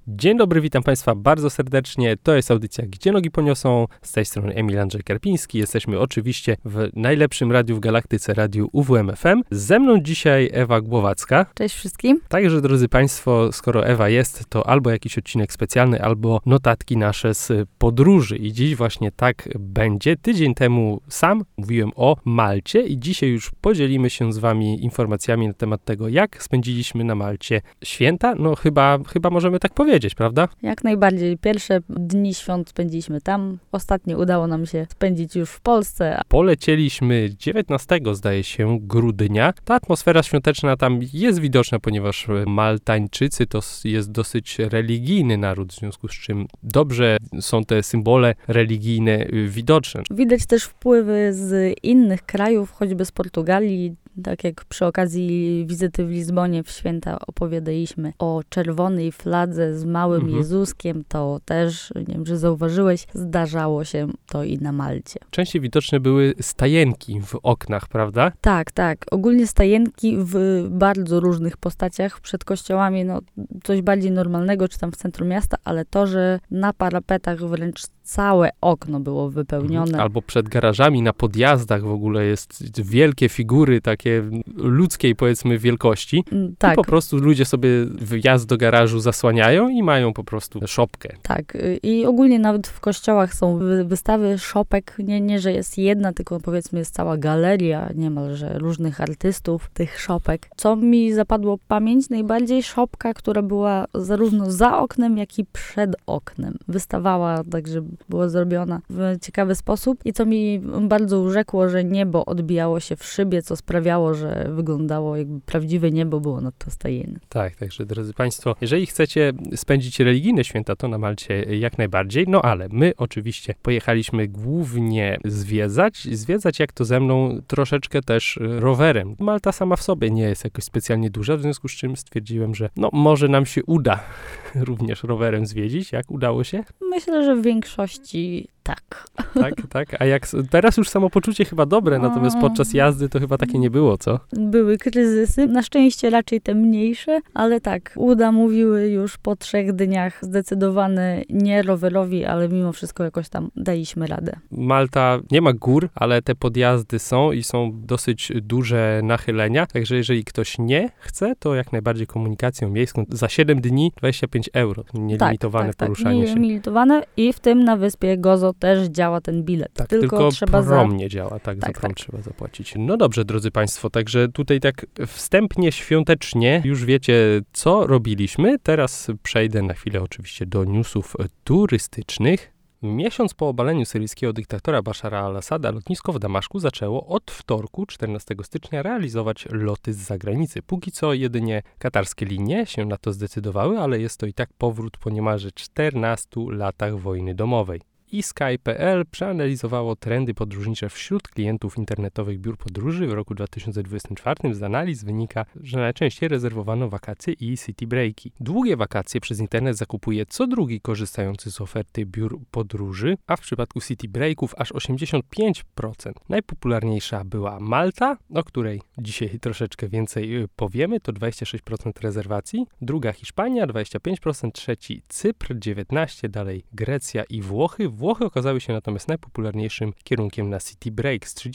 Dzień dobry, witam Państwa bardzo serdecznie. To jest audycja Gdzie Nogi Poniosą. Z tej strony Emil Andrzej Karpiński. Jesteśmy oczywiście w najlepszym radiu w galaktyce, radiu UWM-FM. Ze mną dzisiaj Ewa Głowacka. Cześć wszystkim. Także, drodzy Państwo, skoro Ewa jest, to albo jakiś odcinek specjalny, albo notatki nasze z podróży. I dziś właśnie tak będzie. Tydzień temu sam mówiłem o Malcie i dzisiaj już podzielimy się z Wami informacjami na temat tego, jak spędziliśmy na Malcie święta. No chyba możemy tak powiedzieć, prawda? Jak najbardziej. Pierwsze dni świąt spędziliśmy tam. Ostatnie udało nam się spędzić już w Polsce. Polecieliśmy 19, zdaje się, grudnia. Ta atmosfera świąteczna tam jest widoczna, ponieważ Maltańczycy to jest dosyć religijny naród, w związku z czym dobrze są te symbole religijne widoczne. Widać też wpływy z innych krajów, choćby z Portugalii. Tak jak przy okazji wizyty w Lizbonie w święta opowiadaliśmy o czerwonej fladze z małym Jezuskiem, to też, nie wiem, czy zauważyłeś, zdarzało się to i na Malcie. Częściej widoczne były stajenki w oknach, prawda? Tak. Ogólnie stajenki w bardzo różnych postaciach przed kościołami, no coś bardziej normalnego, czy tam w centrum miasta, ale to, że na parapetach wręcz całe okno było wypełnione. Albo przed garażami, na podjazdach w ogóle jest wielkie figury takie ludzkiej, powiedzmy, wielkości. Tak. I po prostu ludzie sobie wjazd do garażu zasłaniają i mają po prostu szopkę. Tak. I ogólnie nawet w kościołach są wystawy szopek. Nie, że jest jedna, tylko powiedzmy jest cała galeria niemalże różnych artystów tych szopek. Co mi zapadło w pamięć najbardziej, szopka, która była zarówno za oknem, jak i przed oknem. Wystawała tak, żeby była zrobiona w ciekawy sposób i co mi bardzo urzekło, że niebo odbijało się w szybie, co sprawiało, że wyglądało jakby prawdziwe niebo było nad to stajenne. Tak, także drodzy Państwo, jeżeli chcecie spędzić religijne święta, to na Malcie jak najbardziej, no ale my oczywiście pojechaliśmy głównie zwiedzać jak to ze mną, troszeczkę też rowerem. Malta sama w sobie nie jest jakoś specjalnie duża, w związku z czym stwierdziłem, że no może nam się uda również rowerem zwiedzić. Jak udało się? Myślę, że w większości tak. Tak. A jak teraz już samopoczucie chyba dobre, natomiast podczas jazdy to chyba takie nie było, co? Były kryzysy, na szczęście raczej te mniejsze, ale tak, uda mówiły już po 3 dniach zdecydowane nie rowerowi, ale mimo wszystko jakoś tam daliśmy radę. Malta nie ma gór, ale te podjazdy są i są dosyć duże nachylenia, także jeżeli ktoś nie chce, to jak najbardziej komunikacją miejską za 7 dni 25 euro, nielimitowane poruszanie się. Nielimitowane i w tym na wyspie Gozo też działa ten bilet. Tak, tylko trzeba prom nie działa, za prom trzeba zapłacić. No dobrze, drodzy Państwo, także tutaj tak wstępnie, świątecznie już wiecie, co robiliśmy. Teraz przejdę na chwilę oczywiście do newsów turystycznych. Miesiąc po obaleniu syryjskiego dyktatora Bashara al-Assada lotnisko w Damaszku zaczęło od wtorku, 14 stycznia, realizować loty z zagranicy. Póki co jedynie katarskie linie się na to zdecydowały, ale jest to i tak powrót po niemalże 14 latach wojny domowej. I Sky.pl przeanalizowało trendy podróżnicze wśród klientów internetowych biur podróży w roku 2024. Z analiz wynika, że najczęściej rezerwowano wakacje i city breaki. Długie wakacje przez internet zakupuje co drugi korzystający z oferty biur podróży, a w przypadku city breaków aż 85%. Najpopularniejsza była Malta, o której dzisiaj troszeczkę więcej powiemy, to 26% rezerwacji. Druga Hiszpania, 25%, trzeci Cypr, 19%, dalej Grecja i Włochy. Włochy okazały się natomiast najpopularniejszym kierunkiem na city break z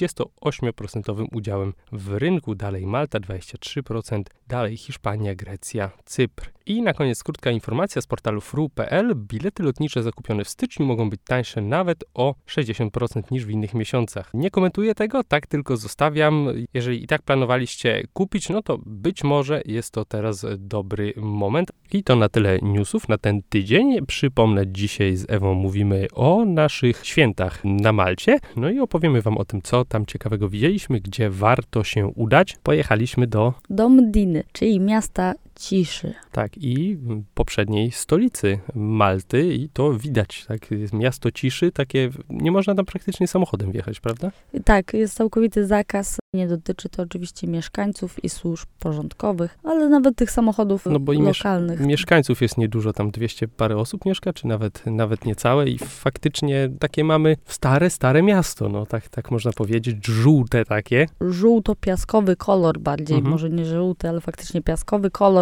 38% udziałem w rynku, dalej Malta 23%, dalej Hiszpania, Grecja, Cypr. I na koniec krótka informacja z portalu fru.pl. Bilety lotnicze zakupione w styczniu mogą być tańsze nawet o 60% niż w innych miesiącach. Nie komentuję tego, tak tylko zostawiam. Jeżeli i tak planowaliście kupić, no to być może jest to teraz dobry moment. I to na tyle newsów na ten tydzień. Przypomnę, dzisiaj z Ewą mówimy o naszych świętach na Malcie. No i opowiemy Wam o tym, co tam ciekawego widzieliśmy, gdzie warto się udać. Pojechaliśmy do Mdiny, czyli miasta ciszy. Tak, i poprzedniej stolicy Malty i to widać, tak, jest miasto ciszy, takie, nie można tam praktycznie samochodem wjechać, prawda? Tak, jest całkowity zakaz, nie dotyczy to oczywiście mieszkańców i służb porządkowych, ale nawet tych samochodów lokalnych. Mieszkańców jest niedużo, tam 200 parę osób mieszka, czy nawet niecałe i faktycznie takie mamy stare miasto, no tak można powiedzieć, żółte takie. Żółto-piaskowy kolor bardziej, może nie żółty, ale faktycznie piaskowy kolor,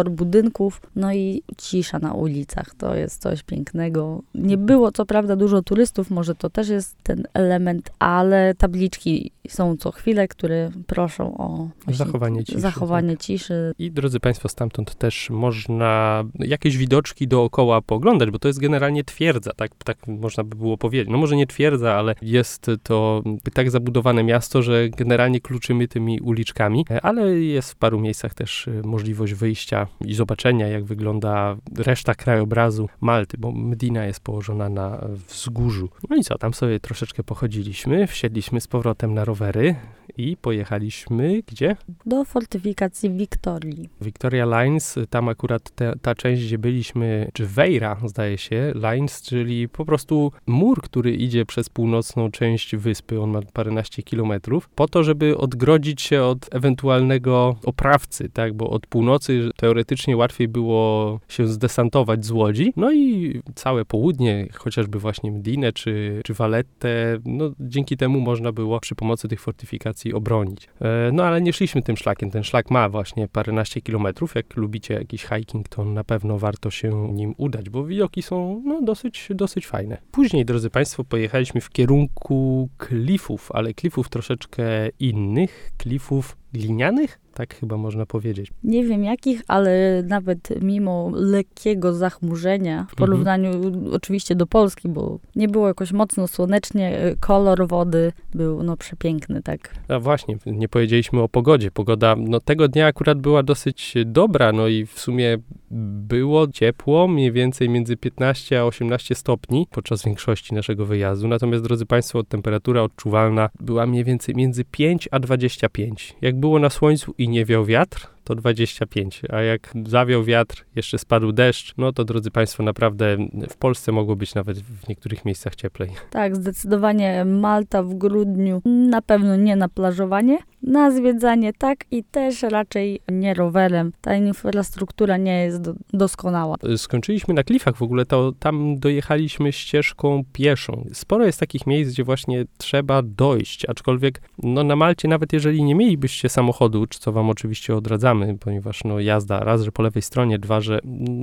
kolor budynków, no i cisza na ulicach. To jest coś pięknego. Nie było co prawda dużo turystów, może to też jest ten element, ale tabliczki są co chwilę, które proszą o zachowanie ciszy. I drodzy Państwo, stamtąd też można jakieś widoczki dookoła pooglądać, bo to jest generalnie twierdza, tak można by było powiedzieć. No może nie twierdza, ale jest to tak zabudowane miasto, że generalnie kluczymy tymi uliczkami, ale jest w paru miejscach też możliwość wyjścia i zobaczenia, jak wygląda reszta krajobrazu Malty, bo Mdina jest położona na wzgórzu. No i co, tam sobie troszeczkę pochodziliśmy, wsiedliśmy z powrotem na rowery i pojechaliśmy gdzie? Do fortyfikacji Wiktorii. Victoria Lines, tam akurat ta część, gdzie byliśmy, czy Wejra, zdaje się, Lines, czyli po prostu mur, który idzie przez północną część wyspy, on ma paręnaście kilometrów, po to, żeby odgrodzić się od ewentualnego oprawcy, tak, bo od północy teoretycznie łatwiej było się zdesantować z łodzi, no i całe południe, chociażby właśnie Mdinę czy Vallettę, no dzięki temu można było przy pomocy tych fortyfikacji obronić. No ale nie szliśmy tym szlakiem, ten szlak ma właśnie paręnaście kilometrów, jak lubicie jakiś hiking, to na pewno warto się nim udać, bo widoki są no, dosyć fajne. Później, drodzy Państwo, pojechaliśmy w kierunku klifów, ale klifów troszeczkę innych, klifów glinianych? Tak chyba można powiedzieć. Nie wiem jakich, ale nawet mimo lekkiego zachmurzenia w porównaniu oczywiście do Polski, bo nie było jakoś mocno słonecznie, kolor wody był no przepiękny, tak. A właśnie, nie powiedzieliśmy o pogodzie. Pogoda no tego dnia akurat była dosyć dobra, no i w sumie było ciepło, mniej więcej między 15 a 18 stopni podczas większości naszego wyjazdu. Natomiast, drodzy Państwo, temperatura odczuwalna była mniej więcej między 5 a 25. Jak było na słońcu i nie wiał wiatr, to 25, a jak zawiał wiatr, jeszcze spadł deszcz, no to, drodzy Państwo, naprawdę w Polsce mogło być nawet w niektórych miejscach cieplej. Tak, zdecydowanie Malta w grudniu na pewno nie na plażowanie, na zwiedzanie tak i też raczej nie rowerem. Ta infrastruktura nie jest doskonała. Skończyliśmy na klifach, w ogóle to tam dojechaliśmy ścieżką pieszą. Sporo jest takich miejsc, gdzie właśnie trzeba dojść, aczkolwiek no na Malcie, nawet jeżeli nie mielibyście samochodu, co wam oczywiście odradzamy, ponieważ no jazda raz, że po lewej stronie, dwa, że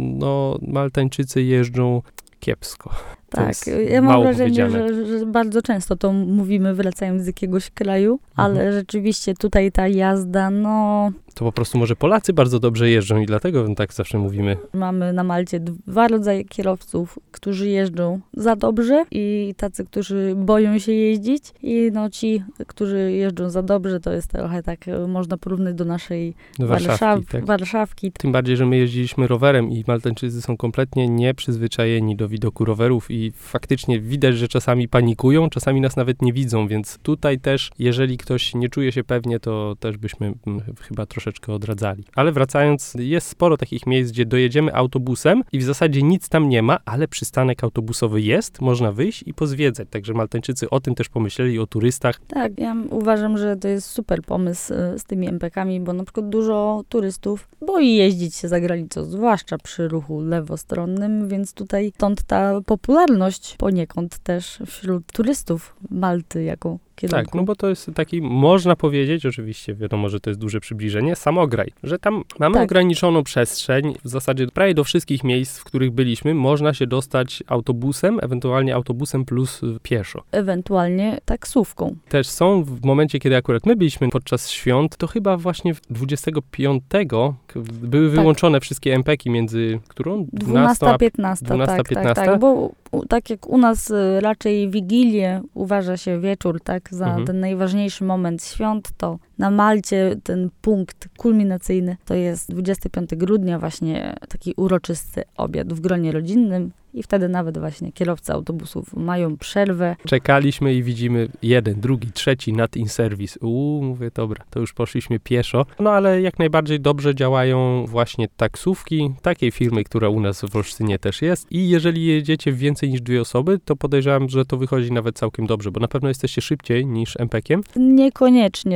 no Maltańczycy jeżdżą kiepsko. Tak, ja mam wrażenie, że bardzo często to mówimy wracając z jakiegoś kraju, ale rzeczywiście tutaj ta jazda, no... To po prostu może Polacy bardzo dobrze jeżdżą i dlatego tak zawsze mówimy. Mamy na Malcie dwa rodzaje kierowców, którzy jeżdżą za dobrze i tacy, którzy boją się jeździć i no ci, którzy jeżdżą za dobrze, to jest trochę tak, można porównać do naszej Warszawki. Tym bardziej, że my jeździliśmy rowerem i Maltańczycy są kompletnie nieprzyzwyczajeni do widoku rowerów i faktycznie widać, że czasami panikują, czasami nas nawet nie widzą, więc tutaj też, jeżeli ktoś nie czuje się pewnie, to też byśmy chyba troszeczkę odradzali. Ale wracając, jest sporo takich miejsc, gdzie dojedziemy autobusem i w zasadzie nic tam nie ma, ale przystanek autobusowy jest, można wyjść i pozwiedzać. Także Maltańczycy o tym też pomyśleli, o turystach. Tak, ja uważam, że to jest super pomysł z tymi MPK-ami, bo na przykład dużo turystów boi jeździć się za granicą, zwłaszcza przy ruchu lewostronnym, więc tutaj stąd ta popularność poniekąd też wśród turystów Malty jako kierunku. Tak, no bo to jest taki, można powiedzieć, oczywiście wiadomo, że to jest duże przybliżenie, samograj, że tam mamy ograniczoną przestrzeń, w zasadzie prawie do wszystkich miejsc, w których byliśmy, można się dostać autobusem, ewentualnie autobusem plus pieszo. Ewentualnie taksówką. Też są w momencie, kiedy akurat my byliśmy podczas świąt, to chyba właśnie 25 były wyłączone wszystkie MPK-i między którą? 12 a 15. Tak, bo tak jak u nas raczej Wigilię uważa się wieczór, tak, za ten najważniejszy moment świąt, to na Malcie ten punkt kulminacyjny to jest 25 grudnia, właśnie taki uroczysty obiad w gronie rodzinnym i wtedy nawet właśnie kierowcy autobusów mają przerwę. Czekaliśmy i widzimy jeden, drugi, trzeci not in service. Mówię, dobra, to już poszliśmy pieszo. No ale jak najbardziej dobrze działają właśnie taksówki, takiej firmy, która u nas w Olsztynie też jest i jeżeli jedziecie w więcej niż 2 osoby, to podejrzewam, że to wychodzi nawet całkiem dobrze, bo na pewno jesteście szybciej niż MPK-iem. Niekoniecznie. Tutaj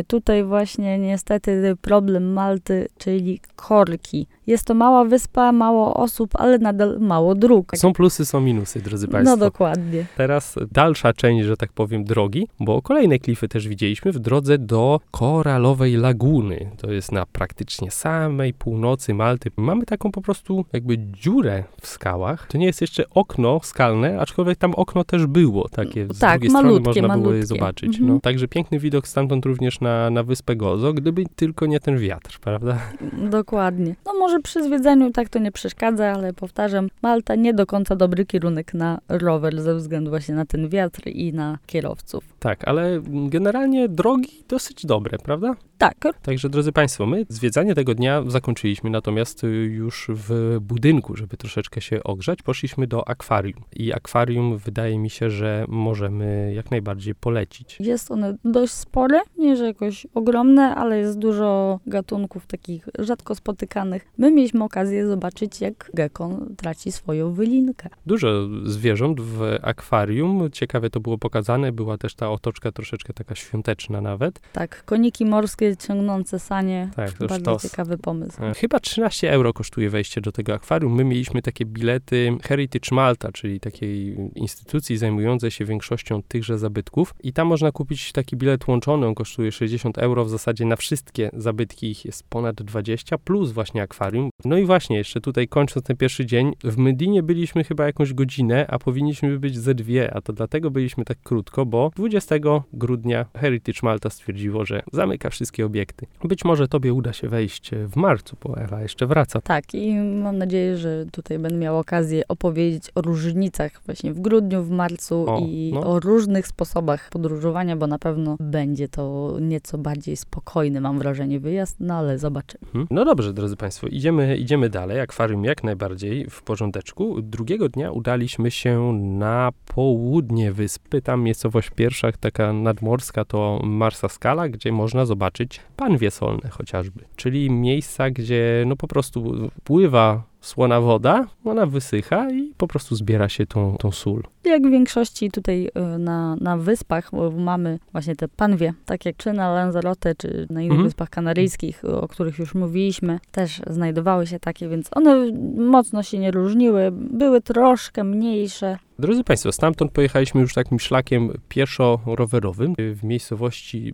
właśnie niestety problem Malty, czyli korki. Jest to mała wyspa, mało osób, ale nadal mało dróg. Są plusy, są minusy, drodzy Państwo. No dokładnie. Teraz dalsza część, że tak powiem, drogi, bo kolejne klify też widzieliśmy w drodze do Koralowej Laguny. To jest na praktycznie samej północy Malty. Mamy taką po prostu jakby dziurę w skałach. To nie jest jeszcze okno skalne, aczkolwiek tam okno też było takie. Z drugiej strony można było je zobaczyć. No, także piękny widok stamtąd również na wyspę Gozo, gdyby tylko nie ten wiatr, prawda? Dokładnie. No może przy zwiedzaniu tak to nie przeszkadza, ale powtarzam, Malta nie do końca dobry kierunek na rower ze względu właśnie na ten wiatr i na kierowców. Tak, ale generalnie drogi dosyć dobre, prawda? Tak. Także, drodzy Państwo, my zwiedzanie tego dnia zakończyliśmy, natomiast już w budynku, żeby troszeczkę się ogrzać, poszliśmy do akwarium. I akwarium wydaje mi się, że możemy jak najbardziej polecić. Jest one dość spore, nie że jakoś ogromne, ale jest dużo gatunków takich rzadko spotykanych. My mieliśmy okazję zobaczyć, jak gekon traci swoją wylinkę. Dużo zwierząt w akwarium, ciekawie to było pokazane, była też ta otoczka troszeczkę taka świąteczna nawet. Tak, koniki morskie ciągnące sanie, tak, to bardzo sztos. ciekawy pomysł. Chyba 13 euro kosztuje wejście do tego akwarium. My mieliśmy takie bilety Heritage Malta, czyli takiej instytucji zajmującej się większością tychże zabytków i tam można kupić taki bilet łączony, on kosztuje 60 euro, w zasadzie na wszystkie zabytki ich jest ponad 20, plus właśnie akwarium. No i właśnie, jeszcze tutaj kończąc ten pierwszy dzień, w Medinie byliśmy chyba jakąś godzinę, a powinniśmy być ze 2, a to dlatego byliśmy tak krótko, bo 20 grudnia Heritage Malta stwierdziło, że zamyka wszystkie obiekty. Być może tobie uda się wejść w marcu, bo Ewa jeszcze wraca. Tak, i mam nadzieję, że tutaj będę miała okazję opowiedzieć o różnicach właśnie w grudniu, w marcu o różnych sposobach podróżowania, bo na pewno będzie to nieco bardziej spokojny, mam wrażenie, wyjazd, no ale zobaczymy. No dobrze, drodzy Państwo, idziemy dalej. Akwarium jak najbardziej w porządeczku. Drugiego dnia udaliśmy się na południe wyspy. Tam miejscowość pierwsza, taka nadmorska, to Marsa Scala, gdzie można zobaczyć panwie solne chociażby. Czyli miejsca, gdzie no po prostu pływa słona woda, ona wysycha i po prostu zbiera się tą sól. Jak w większości tutaj na wyspach mamy właśnie te panwie, tak jak czy na Lanzarote, czy na innych wyspach kanaryjskich, o których już mówiliśmy, też znajdowały się takie, więc one mocno się nie różniły, były troszkę mniejsze. Drodzy Państwo, stamtąd pojechaliśmy już takim szlakiem pieszo-rowerowym w miejscowości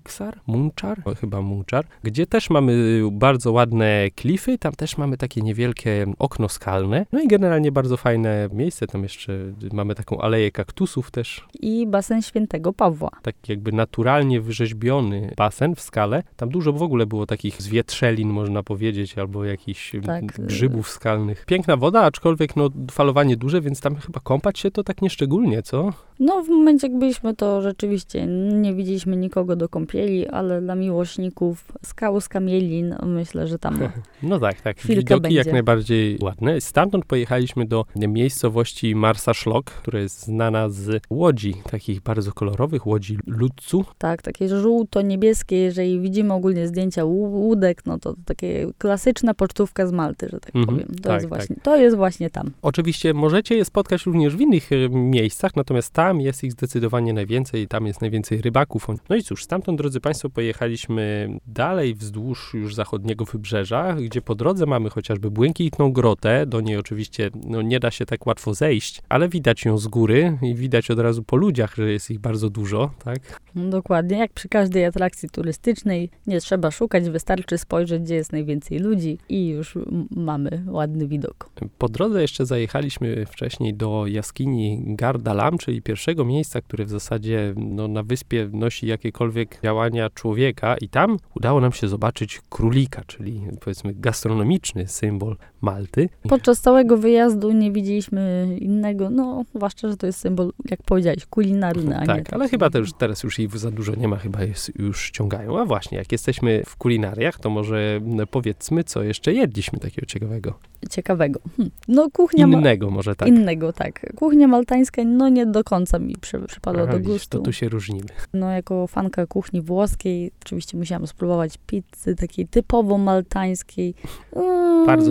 Munchar, gdzie też mamy bardzo ładne klify, tam też mamy takie niewielkie okno skalne, no i generalnie bardzo fajne miejsce, tam jeszcze mamy taką aleję kaktusów też. I basen Świętego Pawła. Taki jakby naturalnie wyrzeźbiony basen w skale, tam dużo w ogóle było takich zwietrzelin, można powiedzieć, albo jakichś grzybów skalnych. Piękna woda, aczkolwiek no falowanie duże, więc tam chyba kąpać się to tak nieszczególnie, co? No w momencie, jak byliśmy, to rzeczywiście nie widzieliśmy nikogo do kąpieli, ale dla miłośników skał z kamielin, myślę, że tam no tak, widoki będzie. Jak najbardziej ładne. Stamtąd pojechaliśmy do miejscowości Marsa Szlok, która jest znana z łodzi, takich bardzo kolorowych, łodzi ludcu. Tak, takie żółto-niebieskie, jeżeli widzimy ogólnie zdjęcia łódek, no to takie klasyczna pocztówka z Malty, że tak powiem. To jest właśnie tam. Oczywiście możecie je spotkać również w innych miejscach, natomiast tam jest ich zdecydowanie najwięcej i tam jest najwięcej rybaków. No i cóż, stamtąd, drodzy Państwo, pojechaliśmy dalej wzdłuż już zachodniego wybrzeża, gdzie po drodze mamy chociażby błękitną grotę, do niej oczywiście no, nie da się tak łatwo zejść, ale widać ją z góry i widać od razu po ludziach, że jest ich bardzo dużo, tak? No, dokładnie, jak przy każdej atrakcji turystycznej, nie trzeba szukać, wystarczy spojrzeć, gdzie jest najwięcej ludzi i już mamy ładny widok. Po drodze jeszcze zajechaliśmy wcześniej do jaskini Gardalam, czyli pierwszego miejsca, które w zasadzie no, na wyspie nosi jakiekolwiek działania człowieka i tam udało nam się zobaczyć królika, czyli powiedzmy gastronomiczny symbol Malty. Podczas całego wyjazdu nie widzieliśmy innego, no zwłaszcza, że to jest symbol, jak powiedziałeś, kulinarny, a tak, nie ale chyba teraz już ich za dużo nie ma, chyba już ściągają. A właśnie, jak jesteśmy w kulinariach, to może powiedzmy, co jeszcze jedliśmy takiego ciekawego. No kuchnia... Innego może tak. Innego, tak. Kuchnia maltańska, no nie do końca mi przypadła do gustu. To tu się różnimy. No jako fanka kuchni włoskiej, oczywiście musiałam spróbować pizzy takiej typowo maltańskiej. Bardzo się zawiodłem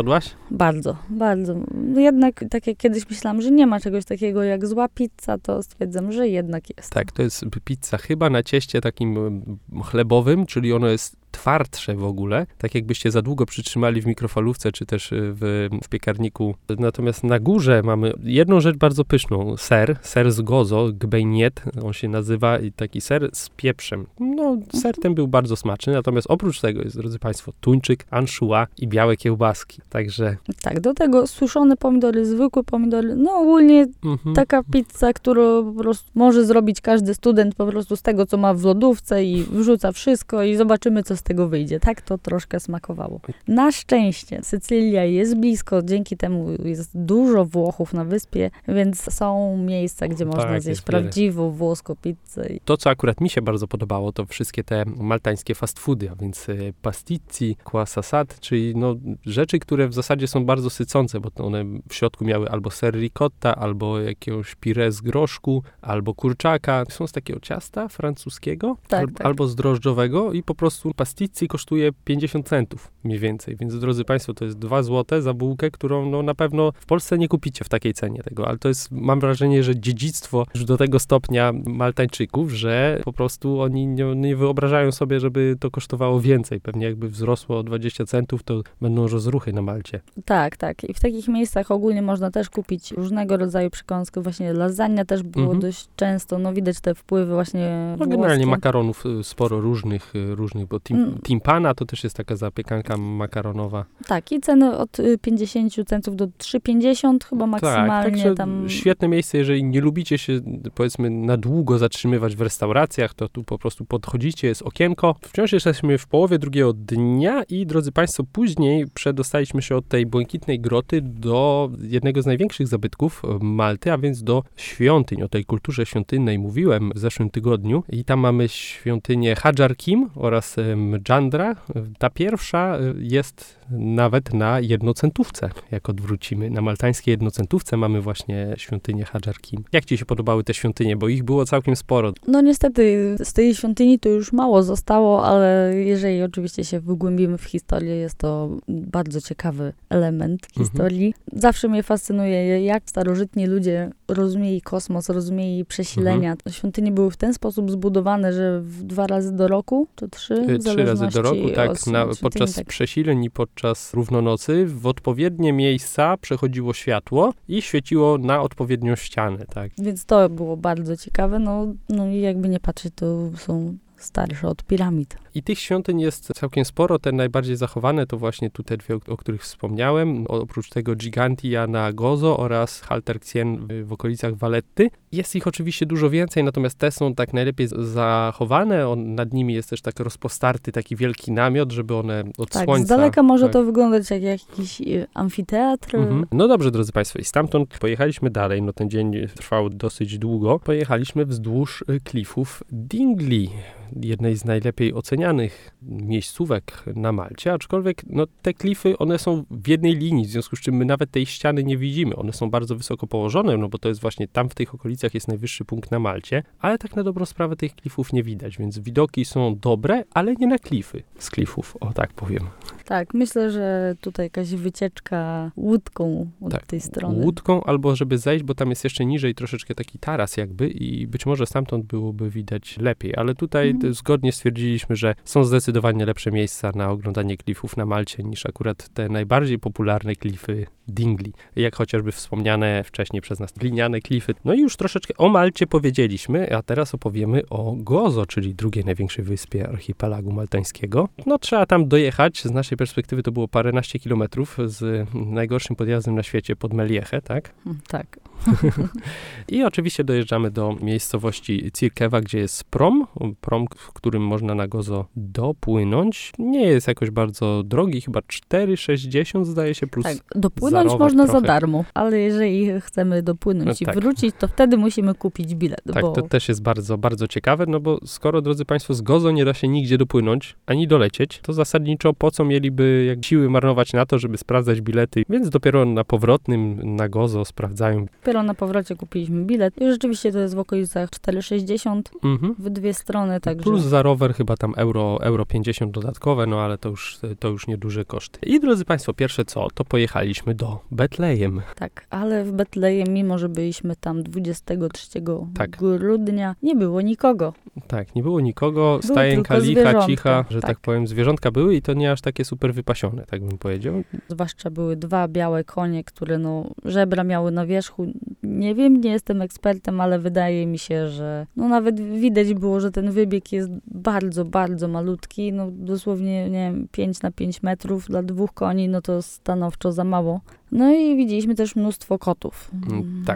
zjadłaś? Bardzo, bardzo. No jednak, tak jak kiedyś myślałam, że nie ma czegoś takiego jak zła pizza, to stwierdzam, że jednak jest. Tak, to jest pizza chyba na cieście takim chlebowym, czyli ono jest twardsze w ogóle, tak jakbyście za długo przytrzymali w mikrofalówce, czy też w piekarniku. Natomiast na górze mamy jedną rzecz bardzo pyszną, ser z gozo, gbejniet, on się nazywa, i taki ser z pieprzem. No, ser ten był bardzo smaczny, natomiast oprócz tego jest, drodzy Państwo, tuńczyk, anchois i białe kiełbaski, także... Tak, do tego suszone pomidory, zwykłe pomidory, no ogólnie taka pizza, którą po prostu może zrobić każdy student po prostu z tego, co ma w lodówce i wrzuca wszystko i zobaczymy, co z tego wyjdzie. Tak to troszkę smakowało. Na szczęście Sycylia jest blisko, dzięki temu jest dużo Włochów na wyspie, więc są miejsca, gdzie można zjeść prawdziwą włoską pizzę. To, co akurat mi się bardzo podobało, to wszystkie te maltańskie fast foody, a więc pasticci, quasasat, czyli no, rzeczy, które w zasadzie są bardzo sycące, bo one w środku miały albo ser ricotta, albo jakiegoś puree z groszku, albo kurczaka. Są z takiego ciasta francuskiego, tak. albo z drożdżowego i po prostu pasticci kosztuje 50 centów mniej więcej, więc drodzy Państwo, to jest 2 złote za bułkę, którą no, na pewno w Polsce nie kupicie w takiej cenie tego, ale to jest, mam wrażenie, że dziedzictwo już do tego stopnia Maltańczyków, że po prostu oni nie wyobrażają sobie, żeby to kosztowało więcej. Pewnie jakby wzrosło o 20 centów, to będą rozruchy na Malcie. Tak. I w takich miejscach ogólnie można też kupić różnego rodzaju przekąski. Właśnie lasagna też było dość często. No widać te wpływy właśnie no, włoskie. generalnie makaronów sporo różnych, bo timpana to też jest taka zapiekanka makaronowa. Tak, i ceny od 50 centów do 3,50 chyba maksymalnie. Tak, tam... świetne miejsce, jeżeli nie lubicie się, powiedzmy, na długo zatrzymywać w restauracjach, to tu po prostu podchodzicie, jest okienko. Wciąż jesteśmy w połowie drugiego dnia i, drodzy Państwo, później przedostaliśmy się od tej błękitnej groty do jednego z największych zabytków Malty, a więc do świątyń. O tej kulturze świątynnej mówiłem w zeszłym tygodniu i tam mamy świątynię Hadżar Kim oraz Mdżandra. Ta pierwsza jest nawet na jednocentówce, jak odwrócimy. Na maltańskiej jednocentówce mamy właśnie świątynię Hadżar Kim. Jak Ci się podobały te świątynie? Bo ich było całkiem sporo. No niestety, z tej świątyni to już mało zostało, ale jeżeli oczywiście się wgłębimy w historię, jest to bardzo ciekawy element historii. Zawsze mnie fascynuje, jak starożytni ludzie rozumieli kosmos, rozumieli przesilenia. Świątynie były w ten sposób zbudowane, że 2 razy do roku, to 3? 3 razy do roku, tak. Podczas przesileń i podczas równonocy w odpowiednie miejsca przechodziło światło i świeciło na odpowiednią ścianę, tak. Więc to było bardzo ciekawe, no i jakby nie patrzeć, to są starsze od piramid. I tych świątyń jest całkiem sporo. Te najbardziej zachowane to właśnie tu te dwie, o których wspomniałem. Oprócz tego Gigantia na Gozo oraz Halterksien w okolicach Valletty. Jest ich oczywiście dużo więcej, natomiast te są tak najlepiej zachowane. Nad nimi jest też tak rozpostarty taki wielki namiot, żeby one od słońca... Tak, z daleka może to wyglądać jak jakiś amfiteatr. No dobrze, drodzy Państwo, i stamtąd pojechaliśmy dalej. No ten dzień trwał dosyć długo. Pojechaliśmy wzdłuż klifów Dingley, jednej z najlepiej ocenianych miejscówek na Malcie, aczkolwiek no, te klify, one są w jednej linii, w związku z czym my nawet tej ściany nie widzimy. One są bardzo wysoko położone, no bo to jest właśnie tam w tych okolicach jest najwyższy punkt na Malcie, ale tak na dobrą sprawę tych klifów nie widać, więc widoki są dobre, ale nie na klify z klifów, o tak powiem. Tak, myślę, że tutaj jakaś wycieczka łódką od tej strony. Łódką, albo żeby zejść, bo tam jest jeszcze niżej troszeczkę taki taras jakby i być może stamtąd byłoby widać lepiej, ale tutaj zgodnie stwierdziliśmy, że są zdecydowanie lepsze miejsca na oglądanie klifów na Malcie niż akurat te najbardziej popularne klify Dingley, jak chociażby wspomniane wcześniej przez nas gliniane klify. No i już troszeczkę o Malcie powiedzieliśmy, a teraz opowiemy o Gozo, czyli drugiej największej wyspie archipelagu maltańskiego. No trzeba tam dojechać, z naszej perspektywy to było paręnaście kilometrów z najgorszym podjazdem na świecie pod Meliechę, tak? Tak. I oczywiście dojeżdżamy do miejscowości Cirkewa, gdzie jest prom, w którym można na Gozo dopłynąć. Nie jest jakoś bardzo drogi, chyba 4,60 zdaje się, plus tak, dopłynąć można trochę za darmo, ale jeżeli chcemy dopłynąć i wrócić, to wtedy musimy kupić bilet. Tak, to też jest bardzo, bardzo ciekawe, no bo skoro, drodzy Państwo, z Gozo nie da się nigdzie dopłynąć, ani dolecieć, to zasadniczo po co mieliby jak siły marnować na to, żeby sprawdzać bilety, więc dopiero na powrotnym na Gozo sprawdzają. Dopiero na powrocie kupiliśmy bilet i rzeczywiście to jest w okolicach 4,60 w dwie strony, także... Plus za rower chyba tam euro 50 dodatkowe, no ale to już nieduże koszty. I drodzy Państwo, pierwsze co, to pojechaliśmy do Betlejem. Tak, ale w Betlejem, mimo że byliśmy tam 23 grudnia, nie było nikogo. Tak, nie było nikogo, stajenka licha, cicha, że tak powiem, zwierzątka były i to nie aż takie super wypasione, tak bym powiedział. Zwłaszcza były dwa białe konie, które żebra miały na wierzchu. Nie wiem, nie jestem ekspertem, ale wydaje mi się, że nawet widać było, że ten wybieg jest bardzo, bardzo malutki, dosłownie, nie wiem, 5 na 5 metrów dla dwóch koni, to stanowczo za mało. No i widzieliśmy też mnóstwo kotów. Tak,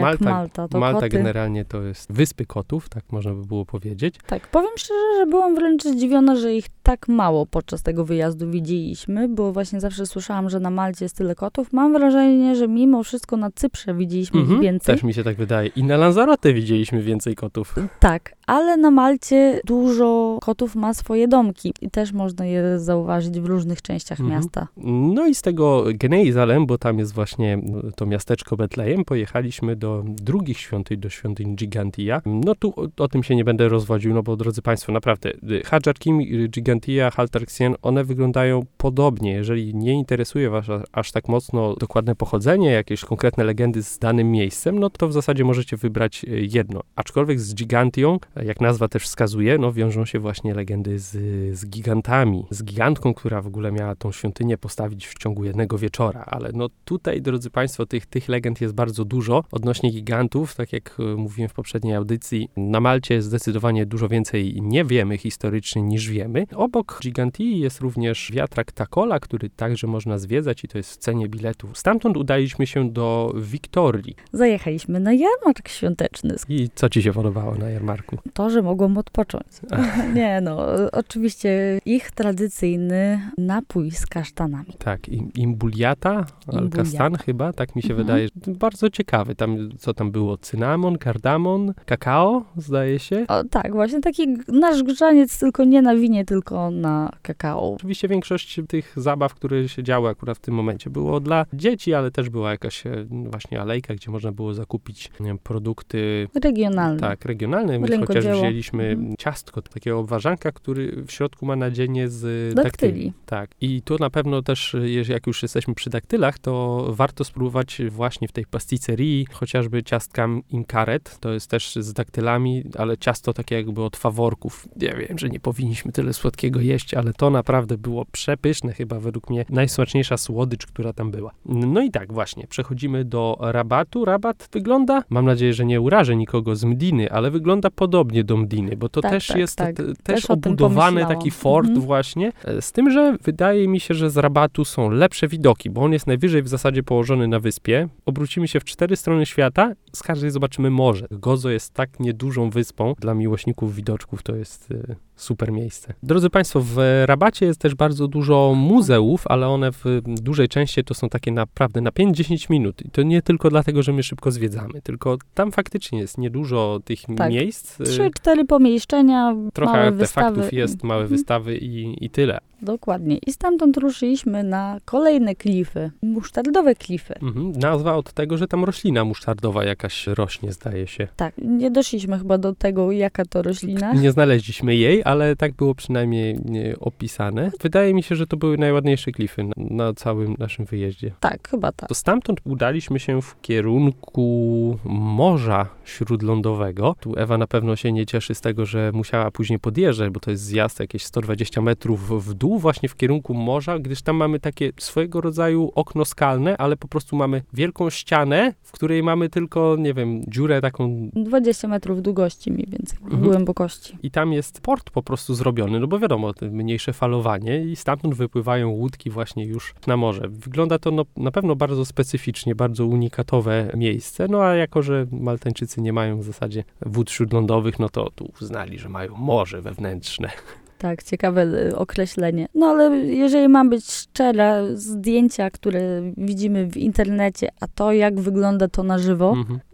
Malta Malta generalnie to jest wyspy kotów, tak można by było powiedzieć. Tak, powiem szczerze, że byłam wręcz zdziwiona, że ich tak mało podczas tego wyjazdu widzieliśmy, bo właśnie zawsze słyszałam, że na Malcie jest tyle kotów. Mam wrażenie, że mimo wszystko na Cyprze widzieliśmy ich więcej. Też mi się tak wydaje. I na Lanzarote widzieliśmy więcej kotów. Tak, ale na Malcie dużo kotów ma swoje domki i też można je zauważyć w różnych częściach miasta. No i z tego Gnejzalem, bo tam jest właśnie to miasteczko Betlejem, pojechaliśmy do drugich świątyń, do świątyń Gigantia. No tu o tym się nie będę rozwodził, bo drodzy Państwo, naprawdę, Hadżar Kim, Gigantia, Haltarsien, one wyglądają podobnie. Jeżeli nie interesuje Was aż tak mocno dokładne pochodzenie, jakieś konkretne legendy z danym miejscem, no to w zasadzie możecie wybrać jedno. Aczkolwiek z Gigantią, jak nazwa też wskazuje, wiążą się właśnie legendy z gigantami. Z gigantką, która w ogóle miała tą świątynię postawić w ciągu jednego wieczora, ale tutaj, drodzy Państwo, tych legend jest bardzo dużo odnośnie gigantów, tak jak mówiłem w poprzedniej audycji. Na Malcie zdecydowanie dużo więcej nie wiemy historycznie niż wiemy. Obok Gigantii jest również wiatrak Takola, który także można zwiedzać i to jest w cenie biletu. Stamtąd udaliśmy się do Wiktorii. Zajechaliśmy na jarmark świąteczny. I co Ci się podobało na jarmarku? To, że mogłam odpocząć. Nie, oczywiście ich tradycyjny napój z kasztanami. Tak, imbuliata, Al-Kastan chyba, tak mi się wydaje. Bardzo ciekawy. Co tam było? Cynamon, kardamon, kakao, zdaje się. Tak, właśnie taki nasz grzaniec, tylko nie na winie, tylko na kakao. Oczywiście większość tych zabaw, które się działy akurat w tym momencie, było dla dzieci, ale też była jakaś właśnie alejka, gdzie można było zakupić produkty regionalne. Tak, regionalne. My chociaż wzięliśmy ciastko, takiego obwarzanka, który w środku ma nadzienie z daktyli. Tak. I tu na pewno też, jak już jesteśmy przy daktylach, to warto spróbować właśnie w tej pasticerii, chociażby ciastka Inkaret, to jest też z daktylami, ale ciasto takie jakby od faworków. Ja wiem, że nie powinniśmy tyle słodkiego jeść, ale to naprawdę było przepyszne, chyba według mnie najsmaczniejsza słodycz, która tam była. No i tak właśnie, przechodzimy do Rabatu. Rabat wygląda, mam nadzieję, że nie urażę nikogo z Mdiny, ale wygląda podobnie do Mdiny, bo to też jest też obudowany taki fort właśnie, z tym, że wydaje mi się, że z Rabatu są lepsze widoki, bo on jest najwyżej w zasadzie położony na wyspie. Obrócimy się w 4 strony świata, z każdej zobaczymy morze. Gozo jest tak niedużą wyspą, dla miłośników widoczków to jest super miejsce. Drodzy Państwo, w Rabacie jest też bardzo dużo muzeów, ale one w dużej części to są takie naprawdę na 5-10 minut. I to nie tylko dlatego, że my szybko zwiedzamy, tylko tam faktycznie jest niedużo tych miejsc. 3-4 pomieszczenia, trochę małe artefaktów wystawy. jest, małe wystawy i tyle. Dokładnie. I stamtąd ruszyliśmy na kolejne klify, musztardowe klify. Nazwa od tego, że tam roślina musztardowa jakaś rośnie, zdaje się. Tak, nie doszliśmy chyba do tego, jaka to roślina. Nie znaleźliśmy jej, ale tak było przynajmniej opisane. Wydaje mi się, że to były najładniejsze klify na całym naszym wyjeździe. Tak, chyba tak. To stamtąd udaliśmy się w kierunku Morza Śródlądowego. Tu Ewa na pewno się nie cieszy z tego, że musiała później podjeżdżać, bo to jest zjazd jakieś 120 metrów w dół, właśnie w kierunku morza, gdyż tam mamy takie swojego rodzaju okno skalne, ale po prostu mamy wielką ścianę, w której mamy tylko, nie wiem, dziurę taką... 20 metrów długości mniej więcej, głębokości. I tam jest port po prostu zrobiony, no bo wiadomo, mniejsze falowanie i stamtąd wypływają łódki właśnie już na morze. Wygląda to na pewno bardzo specyficznie, bardzo unikatowe miejsce, no a jako, że Maltańczycy nie mają w zasadzie wód śródlądowych, no to tu uznali, że mają morze wewnętrzne. Tak, ciekawe określenie. No ale jeżeli mam być szczera, zdjęcia, które widzimy w internecie, a to jak wygląda to na żywo, no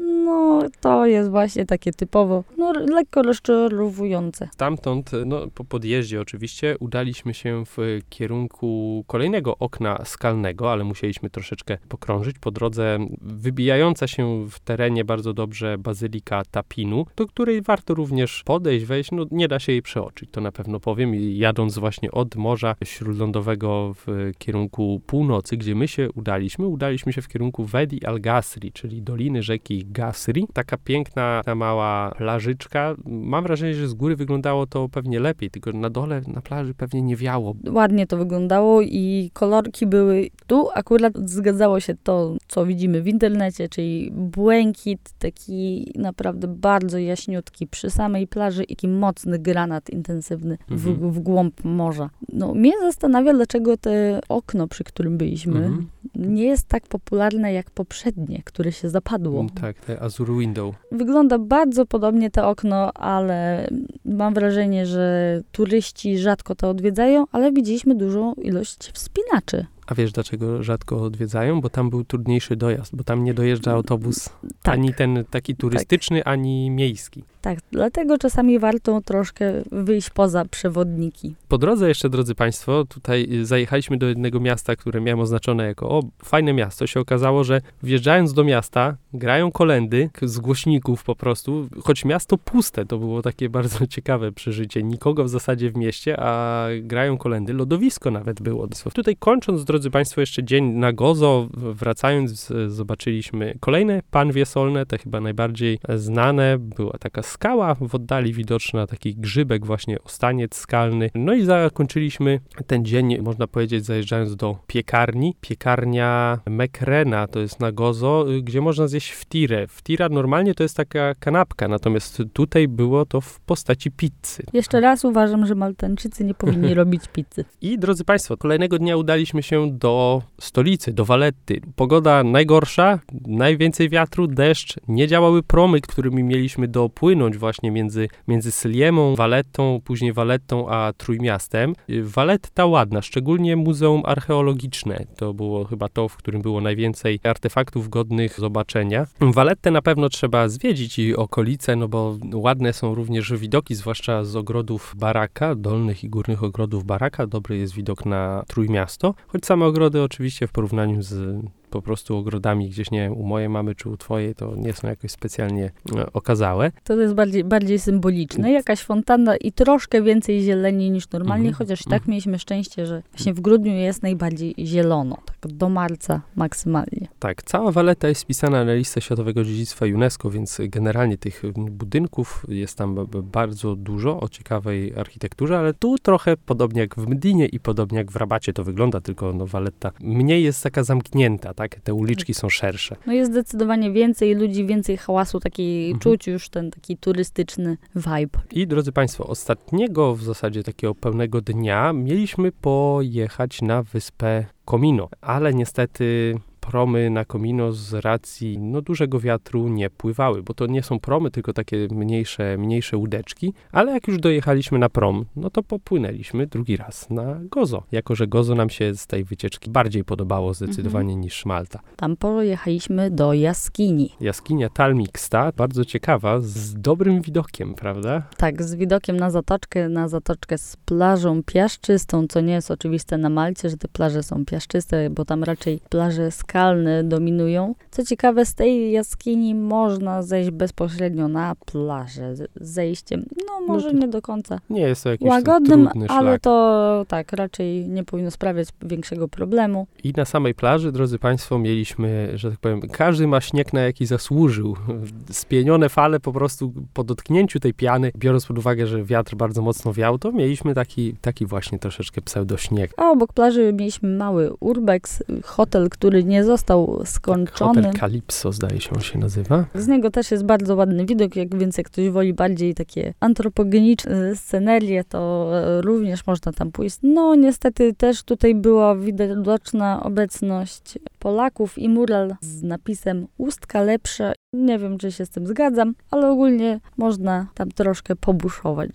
No, to jest właśnie takie typowo, lekko rozczarowujące. Stamtąd, po podjeździe oczywiście, udaliśmy się w kierunku kolejnego okna skalnego, ale musieliśmy troszeczkę pokrążyć. Po drodze wybijająca się w terenie bardzo dobrze bazylika Tapinu, do której warto również podejść, wejść, nie da się jej przeoczyć, to na pewno powiem. I jadąc właśnie od Morza Śródlądowego w kierunku północy, gdzie my się udaliśmy się w kierunku Wadi al-Gasri, czyli doliny rzeki Gasri. Taka piękna, ta mała plażyczka. Mam wrażenie, że z góry wyglądało to pewnie lepiej, tylko na dole, na plaży pewnie nie wiało. Ładnie to wyglądało i kolorki były. Tu akurat zgadzało się to, co widzimy w internecie, czyli błękit, taki naprawdę bardzo jaśniutki przy samej plaży, taki mocny granat intensywny w głąb morza. Mnie zastanawia, dlaczego to okno, przy którym byliśmy, nie jest tak popularne jak poprzednie, które się zapadło. Tak, te Azure Window. Wygląda bardzo podobnie to okno, ale mam wrażenie, że turyści rzadko to odwiedzają, ale widzieliśmy dużą ilość wspinaczy. A wiesz, dlaczego rzadko odwiedzają? Bo tam był trudniejszy dojazd, bo tam nie dojeżdża autobus ani ten taki turystyczny, ani miejski. Tak, dlatego czasami warto troszkę wyjść poza przewodniki. Po drodze jeszcze, drodzy Państwo, tutaj zajechaliśmy do jednego miasta, które miałem oznaczone jako fajne miasto. Się okazało, że wjeżdżając do miasta, grają kolędy z głośników po prostu, choć miasto puste. To było takie bardzo ciekawe przeżycie. Nikogo w zasadzie w mieście, a grają kolędy. Lodowisko nawet było. Tutaj kończąc, drodzy Państwo, jeszcze dzień na Gozo, wracając, zobaczyliśmy kolejne panwie solne, te chyba najbardziej znane. Była taka skała w oddali widoczna, taki grzybek właśnie, ostaniec skalny. No i zakończyliśmy ten dzień, można powiedzieć, zajeżdżając do piekarni. Piekarnia Mekrena, to jest na Gozo, gdzie można zjeść wtirę. Wtira normalnie to jest taka kanapka, natomiast tutaj było to w postaci pizzy. Jeszcze raz uważam, że Maltańczycy nie powinni robić pizzy. I drodzy Państwo, kolejnego dnia udaliśmy się do stolicy, do Valetty. Pogoda najgorsza, najwięcej wiatru, deszcz, nie działały promy, którymi mieliśmy dopłynąć właśnie między Sliemą, Valettą, później Valettą a Trójmiastem. Valetta ładna, szczególnie Muzeum Archeologiczne. To było chyba to, w którym było najwięcej artefaktów godnych zobaczenia. Valettę na pewno trzeba zwiedzić i okolice, bo ładne są również widoki, zwłaszcza z ogrodów Baraka, dolnych i górnych ogrodów Baraka. Dobry jest widok na Trójmiasto, choć same ogrody oczywiście w porównaniu z po prostu ogrodami gdzieś, nie wiem, u mojej mamy czy u twojej, to nie są jakoś specjalnie okazałe. To jest bardziej symboliczne. Jakaś fontanna i troszkę więcej zieleni niż normalnie, chociaż i tak mieliśmy szczęście, że właśnie w grudniu jest najbardziej zielono, tak do marca maksymalnie. Tak, cała Valletta jest wpisana na listę Światowego Dziedzictwa UNESCO, więc generalnie tych budynków jest tam bardzo dużo o ciekawej architekturze, ale tu trochę podobnie jak w Medinie i podobnie jak w Rabacie to wygląda, tylko Valletta mniej jest taka zamknięta, tak? Te uliczki są szersze. Jest zdecydowanie więcej ludzi, więcej hałasu, czuć już ten taki turystyczny vibe. I drodzy Państwo, ostatniego w zasadzie takiego pełnego dnia mieliśmy pojechać na wyspę Comino, ale niestety promy na Comino z racji dużego wiatru nie pływały, bo to nie są promy, tylko takie mniejsze łódeczki, ale jak już dojechaliśmy na prom, to popłynęliśmy drugi raz na Gozo, jako że Gozo nam się z tej wycieczki bardziej podobało zdecydowanie niż Malta. Tam pojechaliśmy do jaskini. Jaskinia Tal Mixta, bardzo ciekawa, z dobrym widokiem, prawda? Tak, z widokiem na zatoczkę z plażą piaszczystą, co nie jest oczywiste na Malcie, że te plaże są piaszczyste, bo tam raczej plaże skalne dominują. Co ciekawe, z tej jaskini można zejść bezpośrednio na plażę. Z zejściem, może nie do końca nie jest to jakiś łagodnym, trudny ale szlak. To tak, raczej nie powinno sprawiać większego problemu. I na samej plaży, drodzy Państwo, mieliśmy, że tak powiem, każdy ma śnieg, na jaki zasłużył. Spienione fale po prostu po dotknięciu tej piany, biorąc pod uwagę, że wiatr bardzo mocno wiał, to mieliśmy taki właśnie troszeczkę pseudośnieg. A obok plaży mieliśmy mały urbex, hotel, który nie został skończony. Hotel Calypso, zdaje się, on się nazywa. Z niego też jest bardzo ładny widok, więc jak ktoś woli bardziej takie antropogeniczne scenerie, to również można tam pójść. Niestety też tutaj była widoczna obecność Polaków i mural z napisem Ustka lepsza. Nie wiem, czy się z tym zgadzam, ale ogólnie można tam troszkę pobuszować.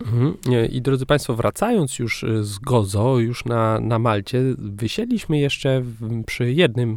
I drodzy Państwo, wracając już z Gozo, już na Malcie, wysiedliśmy jeszcze przy jednym miejscu,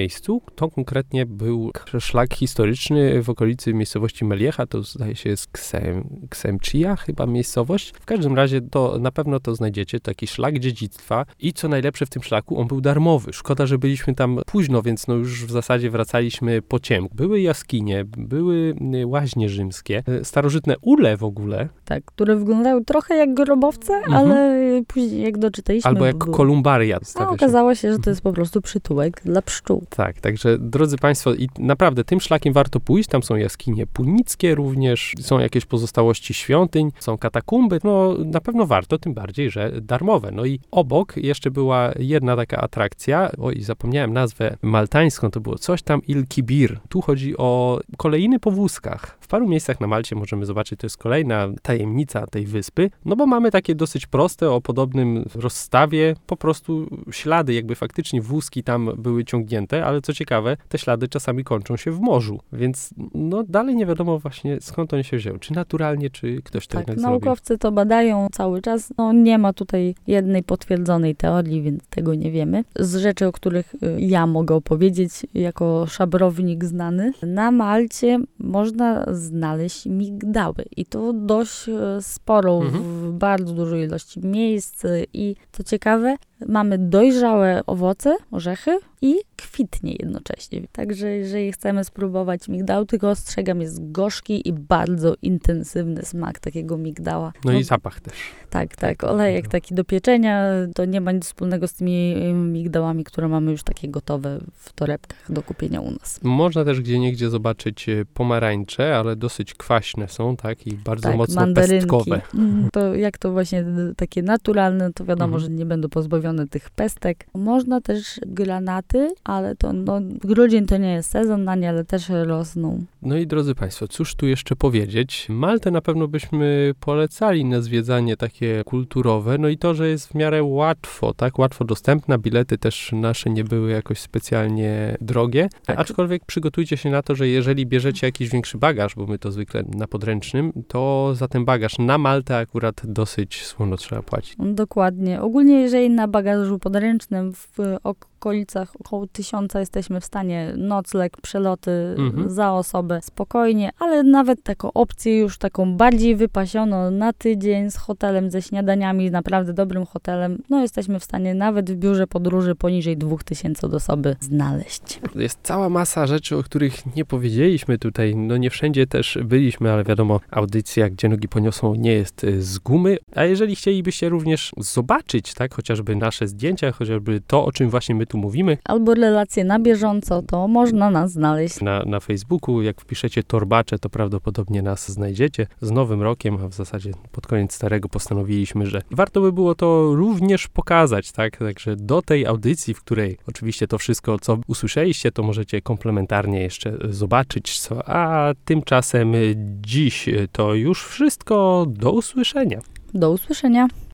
miejscu. To konkretnie był szlak historyczny w okolicy miejscowości Meliecha, to zdaje się jest Ksemchia chyba miejscowość. W każdym razie to na pewno to znajdziecie, taki szlak dziedzictwa i co najlepsze w tym szlaku, on był darmowy. Szkoda, że byliśmy tam późno, więc no już w zasadzie wracaliśmy po ciemku. Były jaskinie, były łaźnie rzymskie, starożytne ule w ogóle. Tak, które wyglądały trochę jak grobowce, ale później jak doczytaliśmy... Albo jak kolumbaria. A okazało się, że to jest po prostu przytułek dla pszczół. Tak, także drodzy Państwo, i naprawdę tym szlakiem warto pójść, tam są jaskinie punickie również, są jakieś pozostałości świątyń, są katakumby, no na pewno warto, tym bardziej, że darmowe. No i obok jeszcze była jedna taka atrakcja, zapomniałem nazwę maltańską, to było coś tam Il Kibir. Tu chodzi o kolejny po wózkach. W paru miejscach na Malcie możemy zobaczyć, to jest kolejna tajemnica tej wyspy, no bo mamy takie dosyć proste, o podobnym rozstawie, po prostu ślady, jakby faktycznie wózki tam były ciągnięte, ale co ciekawe, te ślady czasami kończą się w morzu, więc no dalej nie wiadomo właśnie skąd one się wzięły, czy naturalnie, czy ktoś to jednak zrobił. Naukowcy to badają cały czas, no nie ma tutaj jednej potwierdzonej teorii, więc tego nie wiemy. Z rzeczy, o których ja mogę opowiedzieć jako szabrownik znany, na Malcie można znaleźć migdały i to dość sporo, w bardzo dużej ilości miejsc i co ciekawe, mamy dojrzałe owoce, orzechy i kwitnie jednocześnie. Także jeżeli chcemy spróbować migdału, tylko ostrzegam, jest gorzki i bardzo intensywny smak takiego migdała. No i zapach też. Tak. Olejek taki do pieczenia, to nie ma nic wspólnego z tymi migdałami, które mamy już takie gotowe w torebkach do kupienia u nas. Można też gdzieniegdzie zobaczyć pomarańcze, ale dosyć kwaśne są, tak? I bardzo mocno mandarynki. pestkowe. To jak to właśnie takie naturalne, to wiadomo, że nie będą pozbawione tych pestek. Można też granaty, ale to grudzień to nie jest sezon na nie, ale też rosną. No i drodzy Państwo, cóż tu jeszcze powiedzieć? Maltę na pewno byśmy polecali na zwiedzanie takie kulturowe, no i to, że jest w miarę łatwo, tak? Łatwo dostępna, bilety też nasze nie były jakoś specjalnie drogie, aczkolwiek przygotujcie się na to, że jeżeli bierzecie jakiś większy bagaż, bo my to zwykle na podręcznym, to za ten bagaż na Maltę akurat dosyć słono trzeba płacić. Dokładnie. Ogólnie jeżeli na bagażu podręcznym w okolicach około 1000 jesteśmy w stanie nocleg, przeloty za osobę spokojnie, ale nawet taką opcję już taką bardziej wypasioną na tydzień z hotelem, ze śniadaniami, naprawdę dobrym hotelem, no jesteśmy w stanie nawet w biurze podróży poniżej 2000 od osoby znaleźć. Jest cała masa rzeczy, o których nie powiedzieliśmy tutaj, no nie wszędzie też byliśmy, ale wiadomo, audycja Gdzie nogi poniosą nie jest z gumy, a jeżeli chcielibyście również zobaczyć, tak, chociażby nasze zdjęcia, chociażby to, o czym właśnie my tu mówimy. Albo relacje na bieżąco, to można nas znaleźć. Na Facebooku, jak wpiszecie Torbacze, to prawdopodobnie nas znajdziecie. Z Nowym Rokiem, a w zasadzie pod koniec starego postanowiliśmy, że warto by było to również pokazać, tak? Także do tej audycji, w której oczywiście to wszystko, co usłyszeliście, to możecie komplementarnie jeszcze zobaczyć, a tymczasem dziś to już wszystko. Do usłyszenia. Do usłyszenia.